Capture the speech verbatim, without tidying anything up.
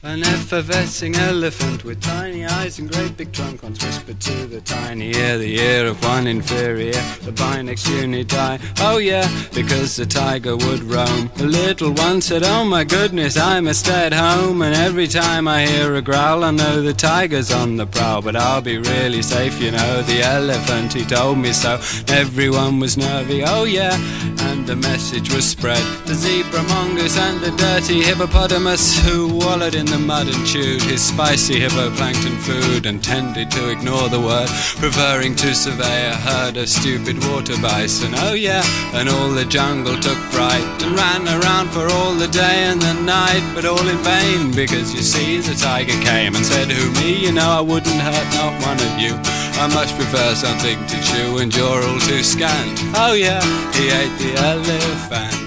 An effervescing elephant with tiny eyes and great big trunk once whispered to the tiny ear, the ear of one inferior, the Binex unidie. Oh yeah, because the tiger would roam. The little one said, oh my goodness, I must stay at home. And every time I hear a growl, I know the tiger's on the prowl. But I'll be really safe, you know, the elephant, he told me so. Everyone was nervy, oh yeah, and the message was spread. The zebra mongoose and the dirty hippopotamus who wallowed in the mud and chewed his spicy hippoplankton food and tended to ignore the word, preferring to survey a herd of stupid water bison. Oh yeah, and all the jungle took fright and ran around for all the day and the night, but all in vain, because you see the tiger came and said, who me? You know I wouldn't hurt not one of you. I much prefer something to chew and you're all too scant. Oh yeah, he ate the elephant.